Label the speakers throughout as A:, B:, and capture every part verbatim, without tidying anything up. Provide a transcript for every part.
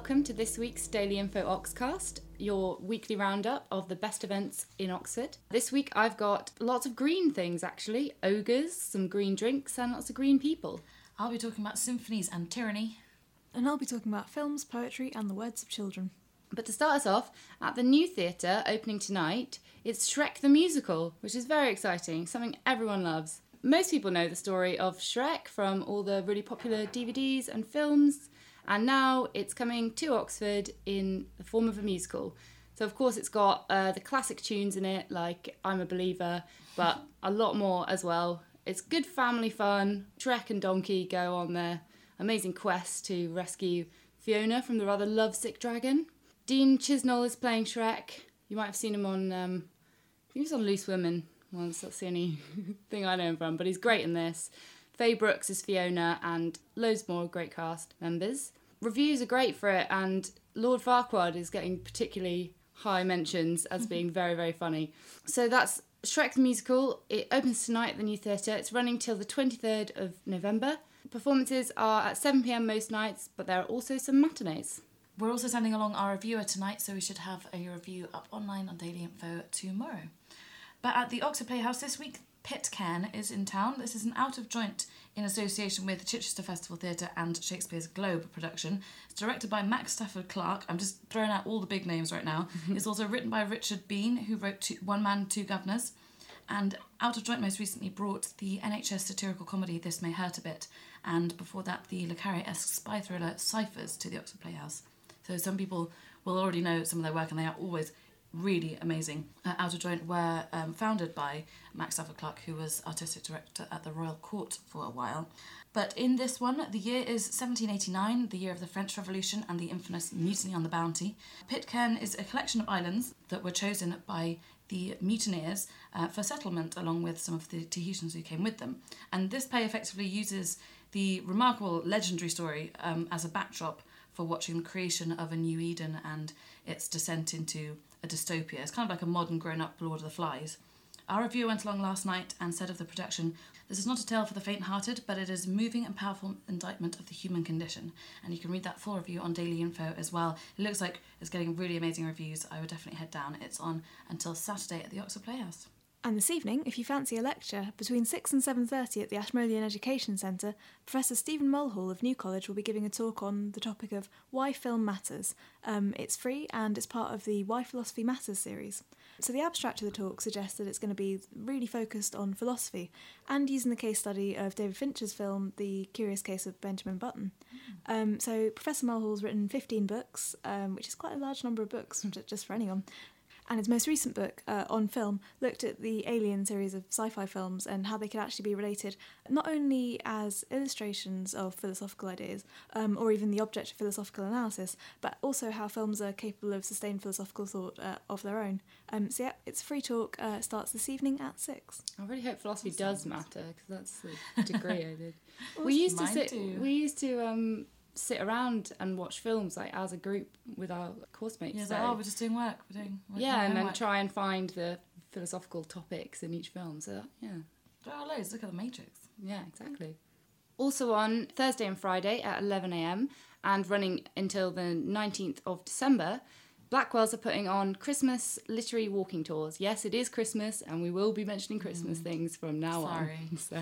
A: welcome to this week's Daily Info Oxcast, your weekly roundup of the best events in Oxford. This week I've got lots of green things actually, ogres, some green drinks and lots of green people.
B: I'll be talking about symphonies and tyranny.
C: And I'll be talking about films, poetry and the words of children.
A: But to start us off, at the New Theatre opening tonight, it's Shrek the Musical, which is very exciting, something everyone loves. Most people know the story of Shrek from all the really popular D V Ds and films, and now it's coming to Oxford in the form of a musical. So of course it's got uh, the classic tunes in it, like I'm a Believer, but a lot more as well. It's good family fun. Shrek and Donkey go on their amazing quest to rescue Fiona from the rather lovesick dragon. Dean Chisnall is playing Shrek. You might have seen him on, um, I think he was on Loose Women once, that's the only thing I know him from, but he's great in this. Faye Brooks is Fiona and loads more great cast members. Reviews are great for it, and Lord Farquaad is getting particularly high mentions as being very, very funny. So that's Shrek the Musical. It opens tonight at the New Theatre. It's running till the twenty-third of November. Performances are at seven p.m. most nights, but there are also some matinees.
B: We're also sending along our reviewer tonight, so we should have a review up online on Daily Info tomorrow. But at the Oxford Playhouse this week, Pitcairn is in town. This is an out-of-joint in association with the Chichester Festival Theatre and Shakespeare's Globe production. It's directed by Max Stafford Clark. I'm just throwing out all the big names right now. It's also written by Richard Bean, who wrote two, One Man, Two Governors. And Out of Joint most recently brought the N H S satirical comedy This May Hurt a Bit, and before that the Le Carre-esque spy thriller Cyphers to the Oxford Playhouse. So some people will already know some of their work, and they are always really amazing. Uh, Out of Joint were um, founded by Max Stafford Clark, who was artistic director at the Royal Court for a while. But in this one, the year is seventeen eighty-nine, the year of the French Revolution and the infamous Mutiny on the Bounty. Pitcairn is a collection of islands that were chosen by the mutineers uh, for settlement, along with some of the Tahitians who came with them. And this play effectively uses the remarkable legendary story um, as a backdrop for watching the creation of a new Eden and its descent into a dystopia. It's kind of like a modern grown-up Lord of the Flies. Our reviewer went along last night and said of the production, "This is not a tale for the faint-hearted, but it is a moving and powerful indictment of the human condition." And you can read that full review on Daily Info as well. It looks like it's getting really amazing reviews. I would definitely head down. It's on until Saturday at the Oxford Playhouse.
C: And this evening, if you fancy a lecture, between six and seven thirty at the Ashmolean Education Centre, Professor Stephen Mulhall of New College will be giving a talk on the topic of why film matters. Um, it's free and it's part of the Why Philosophy Matters series. So the abstract of the talk suggests that it's going to be really focused on philosophy and using the case study of David Fincher's film The Curious Case of Benjamin Button. Mm. Um, so Professor Mulhall's written fifteen books, um, which is quite a large number of books just for anyone. And his most recent book, uh, On Film, looked at the Alien series of sci-fi films and how they could actually be related not only as illustrations of philosophical ideas um, or even the object of philosophical analysis, but also how films are capable of sustained philosophical thought uh, of their own. Um, so yeah, it's free talk, uh, starts this evening at six.
A: I really hope philosophy does matter, because that's the degree I did. we used to sit. Too. We used to. Um, sit around and watch films like as a group with our course mates.
B: Yeah,
A: so,
B: oh, we're just doing work. We're doing we're
A: yeah,
B: doing
A: and then
B: work.
A: try and find the philosophical topics in each film. So yeah,
B: there are loads. Look at the Matrix.
A: Yeah, exactly. Also on Thursday and Friday at eleven a.m. and running until the nineteenth of December, Blackwell's are putting on Christmas literary walking tours. Yes, it is Christmas, and we will be mentioning Christmas mm. things from now
B: Sorry.
A: on. So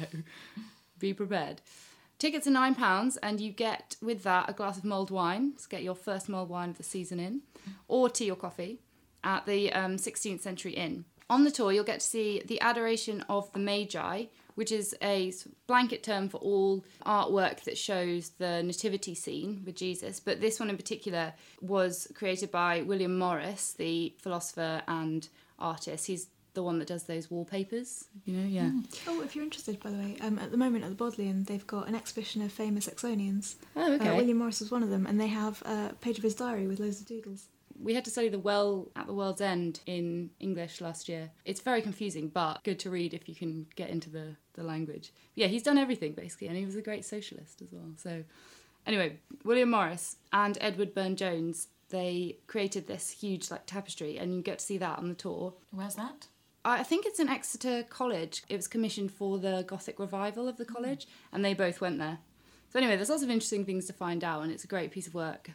A: be prepared. Tickets are nine pounds, and you get, with that, a glass of mulled wine, to get your first mulled wine of the season in, or tea or coffee, at the um, sixteenth Century Inn. On the tour, you'll get to see The Adoration of the Magi, which is a blanket term for all artwork that shows the nativity scene with Jesus, but this one in particular was created by William Morris, the philosopher and artist. He's the one that does those wallpapers, you know, yeah. Mm.
C: Oh, if you're interested, by the way, um, at the moment at the Bodleian, they've got an exhibition of famous Exonians.
A: Oh, okay.
C: Uh, William Morris was one of them, and they have a page of his diary with loads of doodles.
A: We had to study The Well at the World's End in English last year. It's very confusing, but good to read if you can get into the, the language. But yeah, he's done everything, basically, and he was a great socialist as well. So anyway, William Morris and Edward Burne-Jones, they created this huge like tapestry, and you get to see that on the tour.
B: Where's that?
A: I think it's in Exeter College. It was commissioned for the Gothic revival of the college, and they both went there. So anyway, there's lots of interesting things to find out, and it's a great piece of work.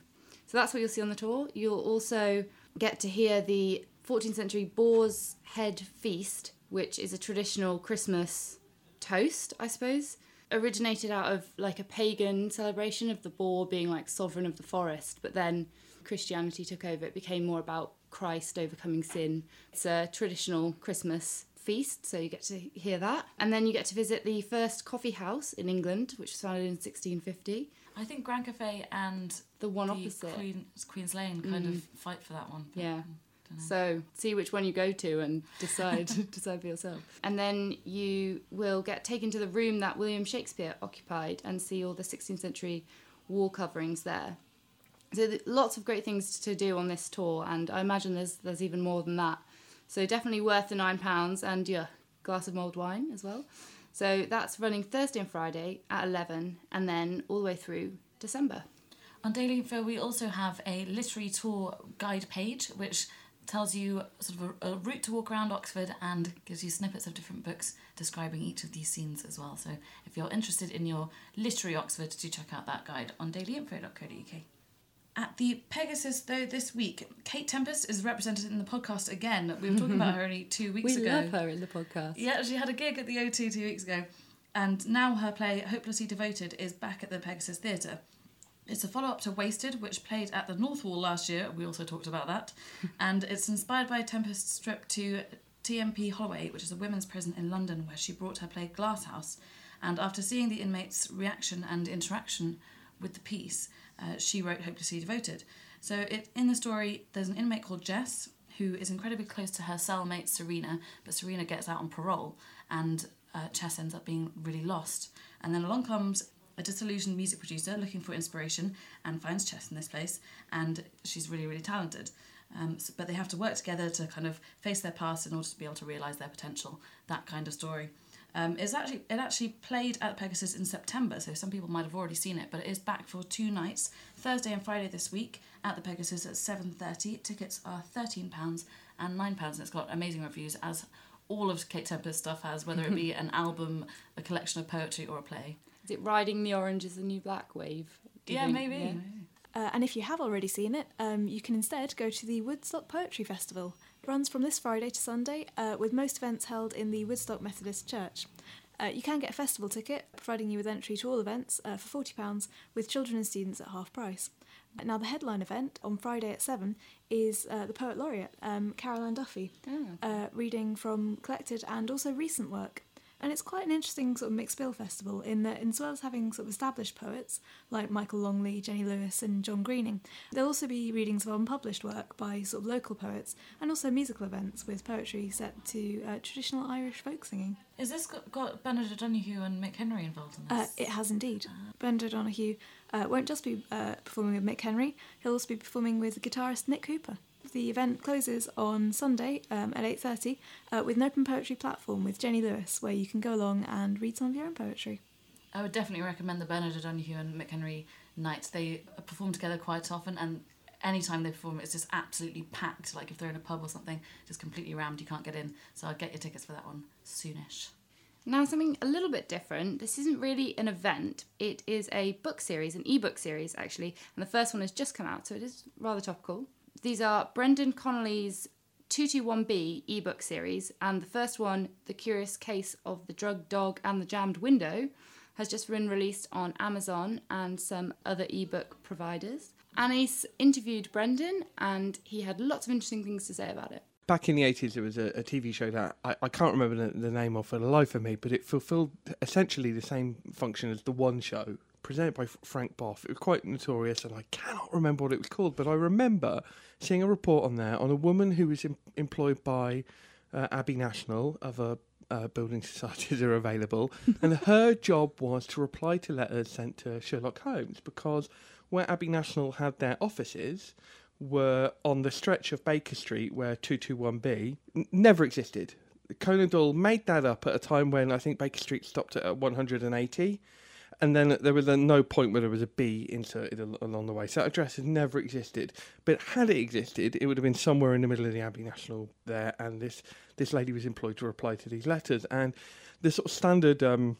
A: So that's what you'll see on the tour. You'll also get to hear the fourteenth century Boar's Head Feast, which is a traditional Christmas toast, I suppose. Originated out of like a pagan celebration of the boar being like sovereign of the forest, but then Christianity took over. It became more about Christ overcoming sin. It's a traditional Christmas feast, so you get to hear that. And then you get to visit the first coffee house in England, which was founded in sixteen fifty.
B: I think Grand Cafe and
A: The one
B: the
A: opposite.
B: Queen, Queen's Lane kind
A: Mm.
B: of fight for that one. but,
A: Yeah.
B: mm, dunno.
A: So see which one you go to and decide decide for yourself. And then you will get taken to the room that William Shakespeare occupied and see all the sixteenth century wall coverings there. So th- lots of great things to do on this tour, and I imagine there's there's even more than that. So definitely worth the nine pounds and yeah, glass of mulled wine as well. So that's running Thursday and Friday at eleven, and then all the way through December.
B: On Daily Info, we also have a literary tour guide page, which tells you sort of a, a route to walk around Oxford and gives you snippets of different books describing each of these scenes as well. So if you're interested in your literary Oxford, do check out that guide on daily info dot co dot uk. At the Pegasus, though, this week, Kate Tempest is represented in the podcast again. We were talking about her only two weeks
A: we
B: ago.
A: love her in the podcast.
B: Yeah, she had a gig at the O two two weeks ago, and now her play, Hopelessly Devoted, is back at the Pegasus Theatre. It's a follow-up to Wasted, which played at the North Wall last year. We also talked about that. And it's inspired by Tempest's trip to T M P Holloway, which is a women's prison in London, where she brought her play Glasshouse. And after seeing the inmates' reaction and interaction with the piece, uh, she wrote Hopelessly Devoted. So it, in the story, there's an inmate called Jess, who is incredibly close to her cellmate Serena, but Serena gets out on parole, and uh, Jess ends up being really lost. And then along comes a disillusioned music producer looking for inspiration and finds Jess in this place, and she's really, really talented. Um, so, but they have to work together to kind of face their past in order to be able to realise their potential, that kind of story. Um, it's actually It actually played at Pegasus in September, so some people might have already seen it, but it is back for two nights, Thursday and Friday this week, at the Pegasus at seven thirty. Tickets are thirteen pounds and nine pounds, and it's got amazing reviews, as all of Kate Tempest's stuff has, whether it be an album, a collection of poetry, or a play.
A: Is it riding the orange is the new black wave? Do you
B: Yeah,
A: think?
B: maybe.
A: Yeah.
C: Uh, and if you have already seen it, um, you can instead go to the Woodstock Poetry Festival. It runs from this Friday to Sunday, uh, with most events held in the Woodstock Methodist Church. Uh, you can get a festival ticket, providing you with entry to all events, uh, for forty pounds, with children and students at half price. Now, the headline event on Friday at seven is uh, the Poet Laureate, um, Caroline Duffy,
A: Oh.
C: uh, reading from collected and also recent work. And it's quite an interesting sort of mixed bill festival in that, as well as having sort of established poets like Michael Longley, Jenny Lewis and John Greening, there'll also be readings of unpublished work by sort of local poets, and also musical events with poetry set to uh, traditional Irish folk singing.
B: Is this got, got Bernard O'Donoghue and Mick Henry involved in
C: Uh,
B: this?
C: it has indeed. Bernard O'Donoghue uh, won't just be uh, performing with Mick Henry, he'll also be performing with guitarist Nick Cooper. The event closes on Sunday um, at eight thirty uh, with an open poetry platform with Jenny Lewis, where you can go along and read some of your own poetry.
B: I would definitely recommend the Bernard O'Donoghue and Mick Henry night. They perform together quite often, and anytime they perform, it's just absolutely packed. Like if they're in a pub or something, just completely rammed, you can't get in. So I'd get your tickets for that one soonish.
A: Now, something a little bit different. This isn't really an event. It is a book series, an ebook series, actually. And the first one has just come out, so it is rather topical. These are Brendan Connolly's two two one B ebook series, and the first one, The Curious Case of the Drugged Dog and the Jammed Window, has just been released on Amazon and some other ebook providers. Anais interviewed Brendan, and he had lots of interesting things to say about it.
D: Back in the eighties, there was a, a T V show that I, I can't remember the, the name of for the life of me, but it fulfilled essentially the same function as The One Show, presented by Frank Boff. It was quite notorious, and I cannot remember what it was called, but I remember seeing a report on there on a woman who was em- employed by uh, Abbey National, other uh, building societies are available, and her job was to reply to letters sent to Sherlock Holmes, because where Abbey National had their offices were on the stretch of Baker Street where two two one B n- never existed. Conan Doyle made that up at a time when I think Baker Street stopped at one hundred eighty, and then there was a no point where there was a B inserted al- along the way. So that address has never existed. But had it existed, it would have been somewhere in the middle of the Abbey National there, and this, this lady was employed to reply to these letters. And the sort of standard um,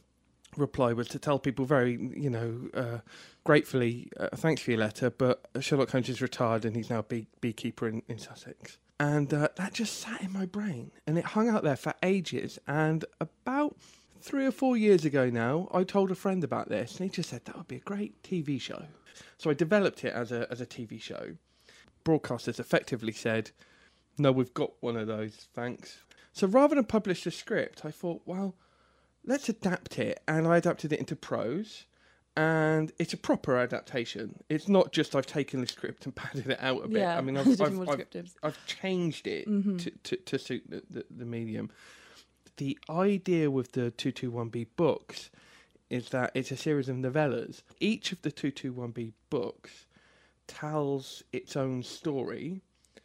D: reply was to tell people very, you know, uh, gratefully, uh, thanks for your letter, but Sherlock Holmes is retired and he's now a bee- beekeeper in, in Sussex. And uh, that just sat in my brain, and it hung out there for ages. And about three or four years ago now, I told a friend about this, and he just said that would be a great T V show. So I developed it as a as a T V show. Broadcasters effectively said, no, we've got one of those, thanks. So rather than publish the script, I thought, well, let's adapt it. And I adapted it into prose. And it's a proper adaptation. It's not just I've taken the script and padded it out a bit.
C: Yeah,
D: I mean,
C: it's
D: I've,
C: more
D: I've, I've,
C: descriptives.
D: I've changed it
C: Mhm.
D: to, to, to suit the, the, the medium. The idea with the two two one B books is that it's a series of novellas. Each of the two two one B books tells its own story,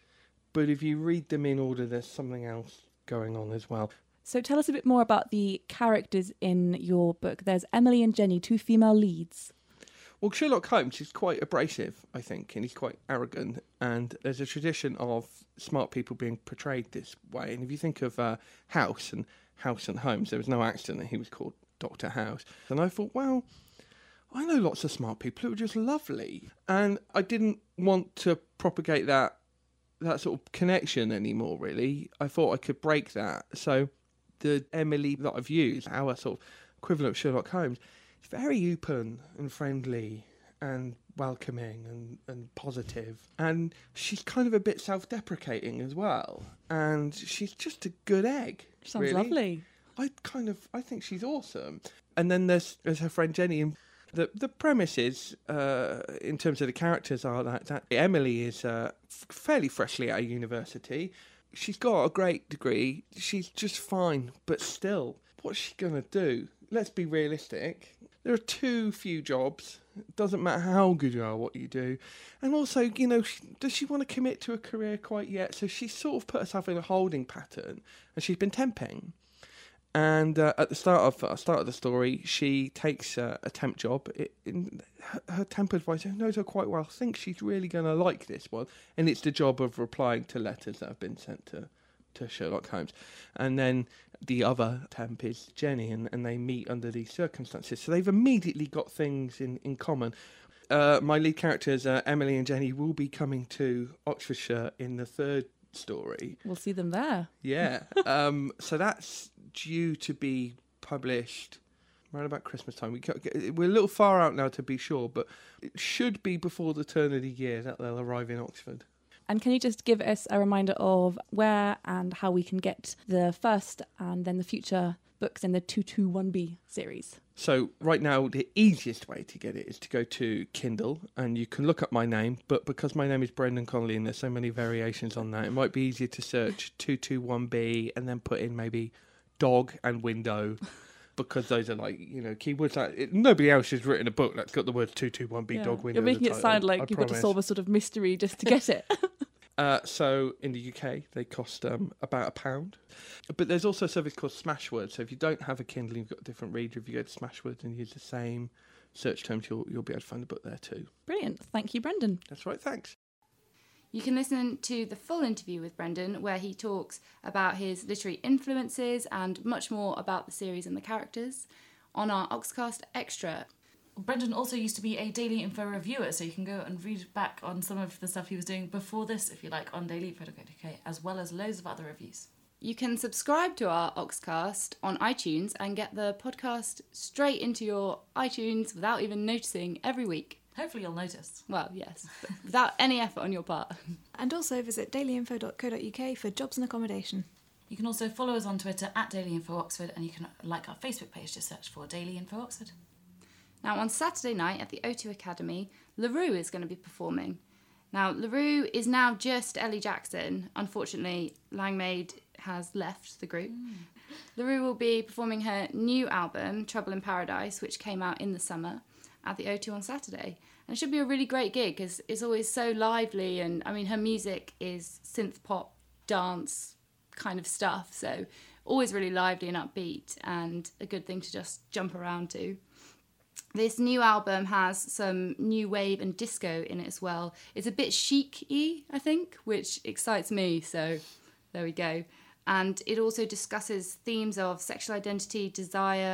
D: but if you read them in order, there's something else going on as well.
E: So tell us a bit more about the characters in your book. There's Emily and Jenny, two female leads.
D: Well, Sherlock Holmes is quite abrasive, I think, and he's quite arrogant. And there's a tradition of smart people being portrayed this way. And if you think of uh, House and House and Holmes, there was no accident that he was called Doctor House. And I thought, well, I know lots of smart people who are just lovely. And I didn't want to propagate that that sort of connection anymore, really. I thought I could break that. So the Emily that I've used, our sort of equivalent of Sherlock Holmes, is very open and friendly and welcoming and, and positive. And she's kind of a bit self-deprecating as well. And she's just a good egg.
E: Sounds
D: really.
E: lovely.
D: I kind of, I think she's awesome. And then there's, there's her friend Jenny. And the the premise is, uh, in terms of the characters, are that, that Emily is uh, f- fairly freshly out of university. She's got a great degree. She's just fine, but still, what's she gonna do? Let's be realistic. There are too few jobs. It doesn't matter how good you are, what you do. And also, you know, she, does she want to commit to a career quite yet? So she's sort of put herself in a holding pattern, and she's been temping. And uh, at the start of uh, start of the story, she takes uh, a temp job. It, in, her, her temp advisor, who knows her quite well, thinks she's really going to like this one. And it's the job of replying to letters that have been sent to, to Sherlock Holmes. And then the other temp is Jenny, and, and they meet under these circumstances. So they've immediately got things in, in common. Uh, my lead characters, uh, Emily and Jenny, will be coming to Oxfordshire in the third story.
E: We'll see them there.
D: Yeah. um, so that's due to be published around about Christmas time. We can't get, we're a little far out now to be sure, but it should be before the turn of the year that they'll arrive in Oxford.
E: And can you just give us a reminder of where and how we can get the first and then the future books in the two two one B series?
D: So right now, the easiest way to get it is to go to Kindle, and you can look up my name, but because my name is Brendan Connolly and there's so many variations on that, it might be easier to search two two one B and then put in maybe dog and window, because those are like, you know, keywords that it, nobody else has written a book that's got the words two two one B
E: Yeah.
D: dog window.
E: You're making
D: as
E: it
D: a
E: sound
D: title,
E: like
D: I
E: you've got to
D: promise.
E: solve a sort of mystery just to get it.
D: Uh, so in the U K, they cost um, about a pound. But there's also a service called Smashwords. So if you don't have a Kindle, you've got a different reader. If you go to Smashwords and use the same search terms, you'll you'll be able to find the book there too.
E: Brilliant. Thank you, Brendan.
D: That's right. Thanks.
A: You can listen to the full interview with Brendan, where he talks about his literary influences and much more about the series and the characters, on our Oxcast Extra.
B: Brendan also used to be a Daily Info reviewer, so you can go and read back on some of the stuff he was doing before this, if you like, on daily info dot co dot U K, as well as loads of other reviews.
A: You can subscribe to our Oxcast on iTunes and get the podcast straight into your iTunes without even noticing every week.
B: Hopefully you'll notice.
A: Well, yes, but without any effort on your part.
C: And also visit daily info dot co dot U K for jobs and accommodation.
B: You can also follow us on Twitter at Daily Info Oxford, and you can like our Facebook page, just search for Daily Info Oxford.
A: Now, on Saturday night at the O two Academy, LaRue is going to be performing. Now, LaRue is now just Ellie Jackson. Unfortunately, Langmaid has left the group. Mm. LaRue will be performing her new album, Trouble in Paradise, which came out in the summer, at the O two on Saturday. And it should be a really great gig because it's always so lively, and I mean, her music is synth pop, dance kind of stuff, so always really lively and upbeat, and a good thing to just jump around to. This new album has some new wave and disco in it as well. It's a bit chic-y, I think, which excites me, so there we go. And it also discusses themes of sexual identity, desire,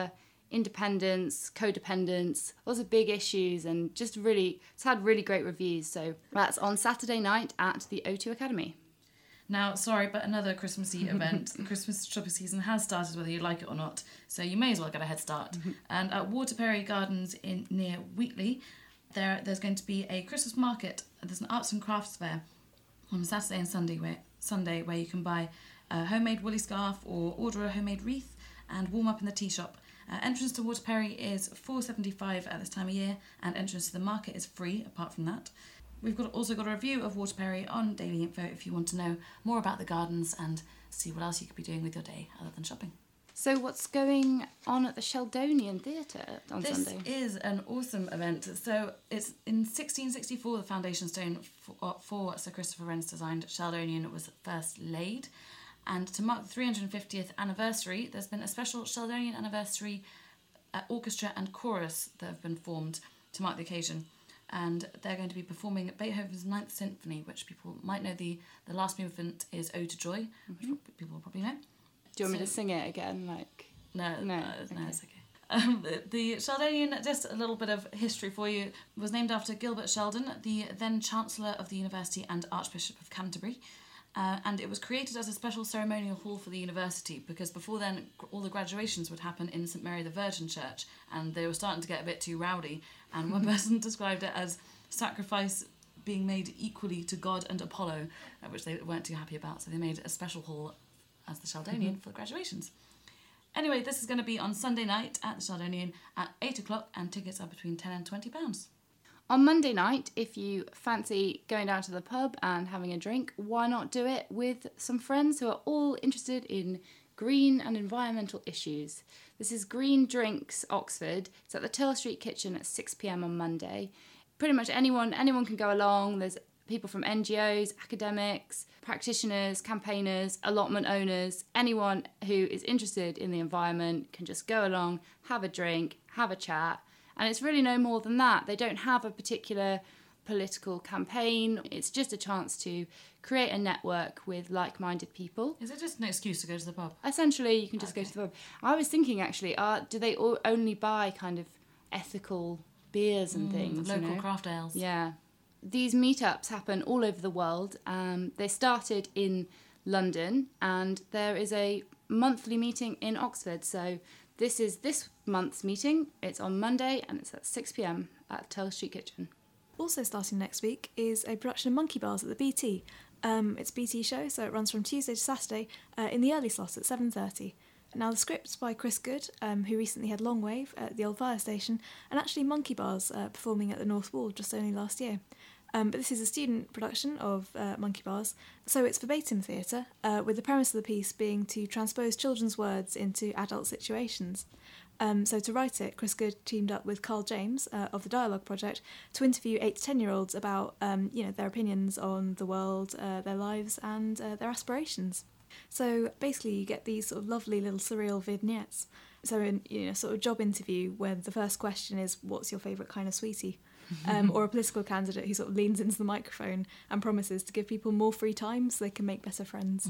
A: independence, codependence, lots of big issues, and just really, it's had really great reviews. So that's on Saturday night at the O two Academy.
B: Now, sorry, but another Christmassy event. The Christmas shopping season has started, whether you like it or not, so you may as well get a head start. And at Waterperry Gardens in near Wheatley, there there's going to be a Christmas market. There's an arts and crafts fair on Saturday and Sunday where, Sunday where you can buy a homemade woolly scarf or order a homemade wreath and warm up in the tea shop. Uh, entrance to Waterperry is four dollars seventy-five at this time of year, and entrance to the market is free apart from that. We've got also got a review of Waterperry on Daily Info if you want to know more about the gardens and see what else you could be doing with your day other than shopping.
A: So what's going on at the Sheldonian Theatre on
B: This
A: Sunday?
B: is an awesome event. So it's in sixteen sixty-four, the foundation stone for, for Sir Christopher Wren's designed Sheldonian was first laid. And to mark the three hundred fiftieth anniversary, there's been a special Sheldonian anniversary uh, orchestra and chorus that have been formed to mark the occasion. And they're going to be performing Beethoven's Ninth Symphony, which people might know the, the last movement is Ode to Joy,
A: Mm-hmm.
B: which people will probably know.
A: Do you want me
B: so-
A: to sing it again? Like,
B: No,
A: No,
B: no, no,
A: okay.
B: it's okay. Um, the, the Sheldonian, just a little bit of history for you, was named after Gilbert Sheldon, the then Chancellor of the University and Archbishop of Canterbury. Uh, and it was created as a special ceremonial hall for the university because before then all the graduations would happen in St Mary the Virgin Church, and they were starting to get a bit too rowdy, and one person described it as sacrifice being made equally to God and Apollo, uh, which they weren't too happy about, so they made a special hall as the Sheldonian for the graduations. Anyway, this is going to be on Sunday night at the Sheldonian at eight o'clock, and tickets are between ten and twenty pounds.
A: on Monday night, if you fancy going down to the pub and having a drink, why not do it with some friends who are all interested in green and environmental issues? This is Green Drinks Oxford. It's at the Till Street Kitchen at six p.m. on Monday. Pretty much anyone anyone can go along. There's people from N G Os, academics, practitioners, campaigners, allotment owners. Anyone who is interested in the environment can just go along, have a drink, have a chat. And it's really no more than that. They don't have a particular political campaign. It's just a chance to create a network with like-minded people.
B: Is it just an excuse to go to the pub?
A: Essentially, you can just
B: Okay.
A: go to the pub. I was thinking, actually, uh, do they all only buy kind of ethical beers and things? you
B: Local
A: know?
B: craft ales.
A: Yeah. These meetups happen all over the world. Um, they started in London, and there is a monthly meeting in Oxford. So this is this month's meeting. It's on Monday, and it's at six p.m. at Till Street Kitchen.
C: Also starting next week is a production of Monkey Bars at the B T. Um, it's a B T show, so it runs from Tuesday to Saturday uh, in the early slot at seven thirty. Now, the script's by Chris Good, um, who recently had Long Wave at the old fire station, and actually Monkey Bars uh, performing at the North Wall just only last year. Um, but this is a student production of uh, Monkey Bars, so it's verbatim theatre, uh, with the premise of the piece being to transpose children's words into adult situations. Um, so to write it, Chris Good teamed up with Carl James uh, of the Dialogue Project to interview eight to ten-year-olds about um, you know, their opinions on the world, uh, their lives, and uh, their aspirations. So basically, you get these sort of lovely little surreal vignettes. So in you know, sort of job interview, where the first question is, "What's your favourite kind of sweetie?" Um, or a political candidate who sort of leans into the microphone and promises to give people more free time so they can make better friends.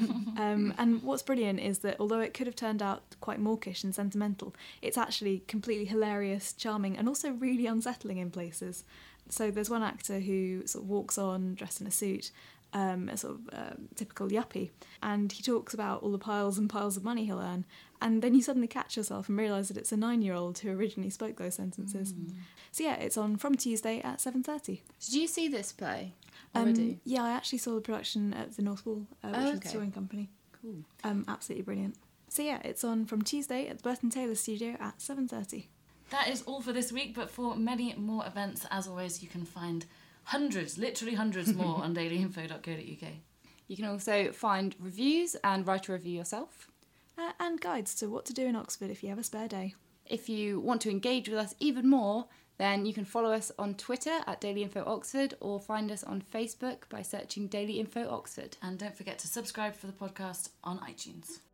C: um, and what's brilliant is that although it could have turned out quite mawkish and sentimental, it's actually completely hilarious, charming, and also really unsettling in places. So there's one actor who sort of walks on dressed in a suit, um, a sort of uh, typical yuppie, and he talks about all the piles and piles of money he'll earn, and then you suddenly catch yourself and realise that it's a nine-year-old who originally spoke those sentences. Mm. So yeah, it's on from Tuesday at seven thirty.
A: Did you see this play
C: Um,
A: already?
C: yeah, I actually saw the production at the North Wall, uh, which
A: Oh,
C: was
A: okay.
C: the touring company.
A: Cool.
C: Um, absolutely brilliant. So yeah, it's on from Tuesday at the Burton Taylor Studio at seven thirty.
B: That is all for this week, but for many more events, as always, you can find hundreds, literally hundreds more on daily info dot co dot uk.
A: You can also find reviews and write a review yourself.
C: Uh, and guides to what to do in Oxford if you have a spare day.
A: If you want to engage with us even more, then you can follow us on Twitter at Daily Info Oxford or find us on Facebook by searching Daily Info Oxford.
B: And don't forget to subscribe for the podcast on iTunes.